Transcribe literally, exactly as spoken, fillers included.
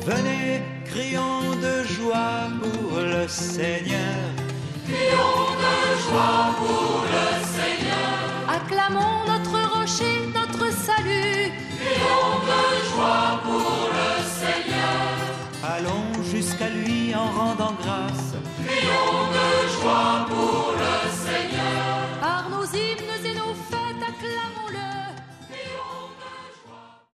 Venez, crions de joie pour le Seigneur. Crions de joie pour le Seigneur. Acclamons notre rocher, notre salut. Crions de joie pour le Seigneur. Allons jusqu'à lui en rendant grâce.